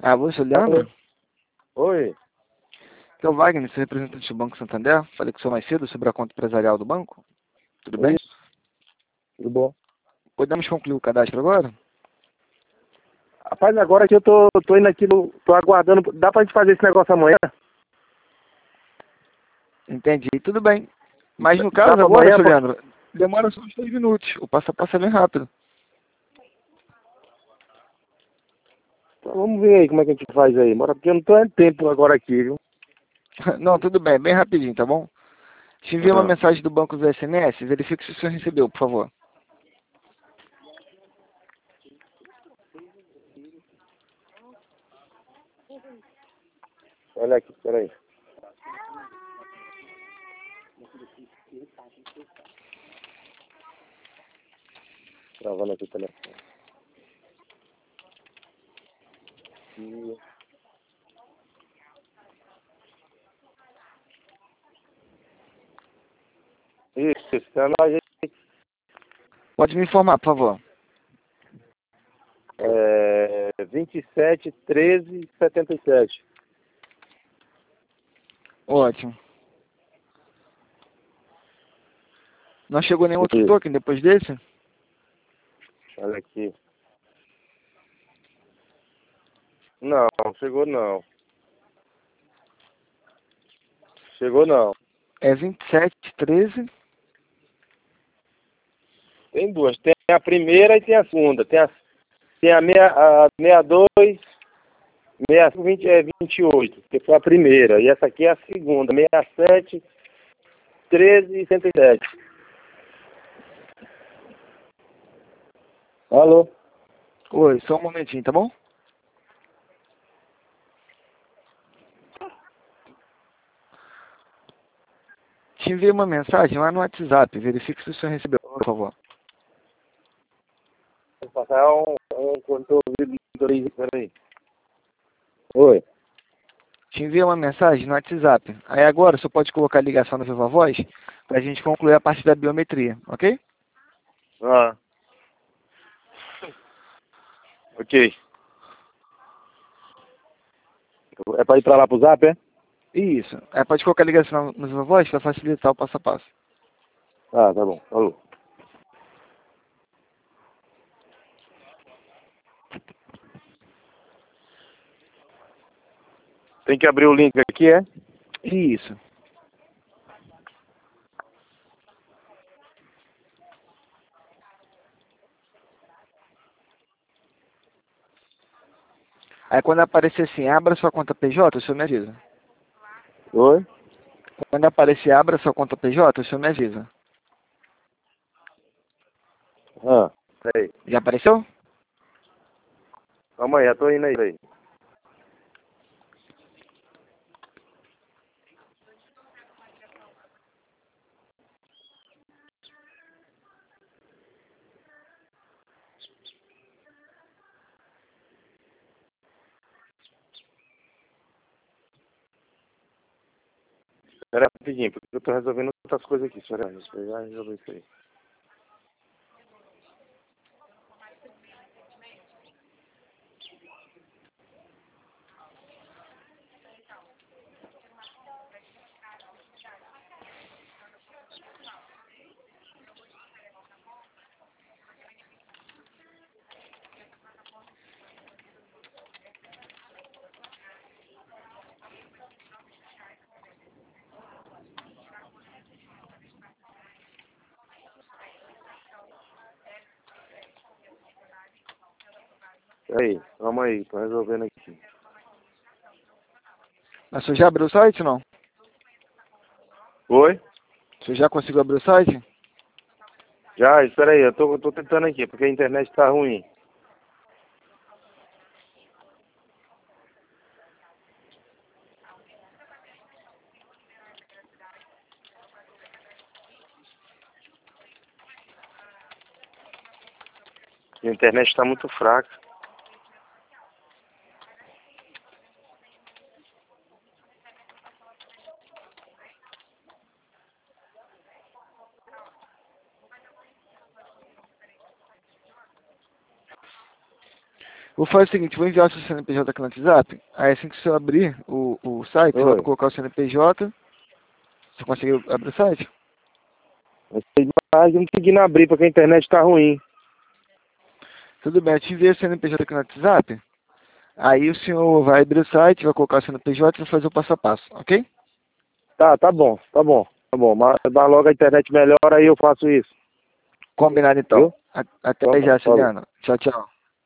Você, Leandro? Oi. Que é o Wagner, seu representante do Banco Santander. Falei com o senhor mais cedo sobre a conta empresarial do banco. Tudo bem? Isso. Tudo bom? Podemos concluir o cadastro agora? Rapaz, agora que eu tô indo aqui, tô aguardando. Dá pra gente fazer esse negócio amanhã? Entendi, tudo bem. Mas no Dá caso pra agora, amanhã? seu Leandro, demora só uns 3 minutos. O passo a passo é bem rápido. Então, vamos ver aí como é que a gente faz aí. Bora, porque eu não tô tendo tempo agora aqui, viu? Não, tudo bem, bem rapidinho, tá bom? Te envia uma Ah. mensagem do banco do SMS, verifique se o senhor recebeu, por favor. Olha aqui, peraí. Travando aqui o telefone. Isso, então a gente Pode me informar, por favor. 27, 13, 77. Ótimo. Não chegou nenhum outro Isso. token depois desse? Olha aqui. Não, chegou não. Chegou não. É 27, 13. Tem duas. Tem a primeira e tem a segunda. Tem a 62, 65, 28, que foi a primeira. E essa aqui é a segunda. 67, 13 e 107. Alô? Oi, só um momentinho, tá bom? Te enviei uma mensagem lá no WhatsApp. Verifique se o senhor recebeu, por favor. Vou passar controle de peraí. Oi. Te enviei uma mensagem no WhatsApp. Aí agora o senhor pode colocar a ligação no Viva Voz pra gente concluir a parte da biometria, ok? Ah. Ok. É pra ir pra lá pro Zap, é? Isso. Aí pode colocar a ligação no Viva Voz pra facilitar o passo a passo. Ah, tá bom. Alô. Tem que abrir o link aqui, é? Isso. Aí quando aparecer assim, abra sua conta PJ, o senhor me avisa. Oi? Quando aparecer abra sua conta PJ, o senhor me avisa. Ah, peraí. Já apareceu? Amanhã, tô indo aí. Espera rapidinho, porque eu tô resolvendo outras coisas aqui, senhora. Eu já resolvi isso aí. Peraí, calma aí, tô resolvendo aqui. Mas o senhor já abriu o site, não? Oi? O senhor já conseguiu abrir o site? Já, espera aí, eu tô tentando aqui, porque a internet tá ruim. A internet tá muito fraca. Vou fazer o seguinte, vou enviar o seu CNPJ aqui no WhatsApp. Aí assim que você abrir o site, você vai Oi. colocar o CNPJ. Você conseguiu abrir o site? Mas eu não consegui abrir porque a internet tá ruim. Tudo bem, eu te enviei o CNPJ aqui no WhatsApp. Aí o senhor vai abrir o site, vai colocar o CNPJ e vai fazer o passo a passo, ok? Tá bom, tá bom, tá bom. Mas dá logo a internet melhor, aí eu faço isso. Combinado então. Viu? Até Então, já, falou. Ciliano. Tchau, tchau.